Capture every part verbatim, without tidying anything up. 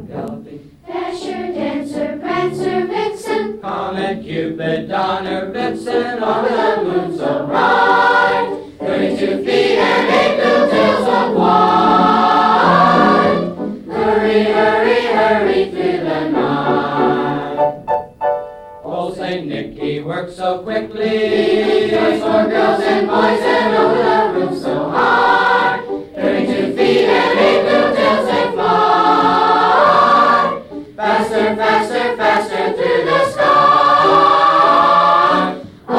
galloping. Dasher, Dancer, Prancer, Vixen, Comet, Cupid, Donner, Blitzen, over the moon so bright. Thirty-two feet and eight little tails of white. Hurry, hurry, hurry through the night. Old Saint Nicky works so quickly, toys for girls and boys and over the roof so high. Thirty-two feet and eight little tails they fly. Faster, faster, faster through the sky. Oh,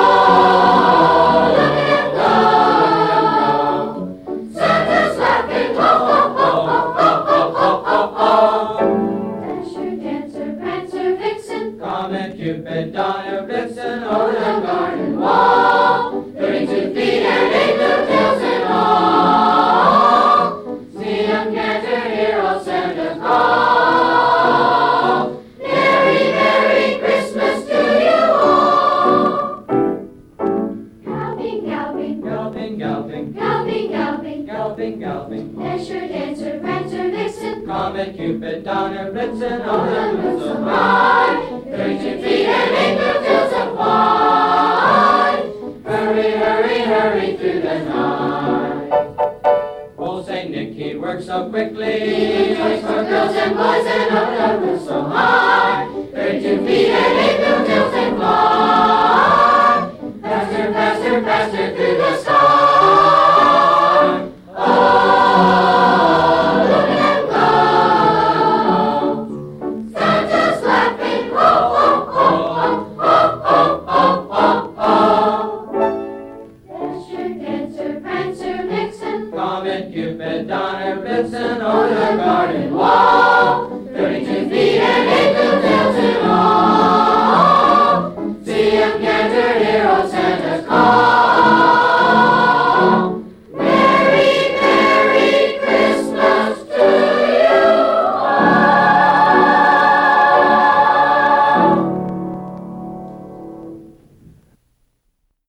look at him go, look at him go. Santa's laughing, ho, ho, ho, ho, ho, ho, ho, ho. Dasher, Dancer, Prancer, Vixen, Comet, Cupid, Donner, Blitzen, over the garden wall. Thirty-two feet and eight little tails in all. See them canter, hear old Santa's call. Merry, Merry Christmas to you all. galloping, galloping, Galloping, galloping, galloping, galloping. galloping, galloping. Dasher, Dancer, Prancer, Vixen, Comet, Cupid, Donner, Blitzen, over the moon so bright. Thirty-two feet and eight little tails of white. Hurry, hurry, hurry through the night. Old Saint Nicky works so quickly, toys for girls and boys and over the roof so high. Thirty-two feet and eight little tails they fly. Faster, faster, faster through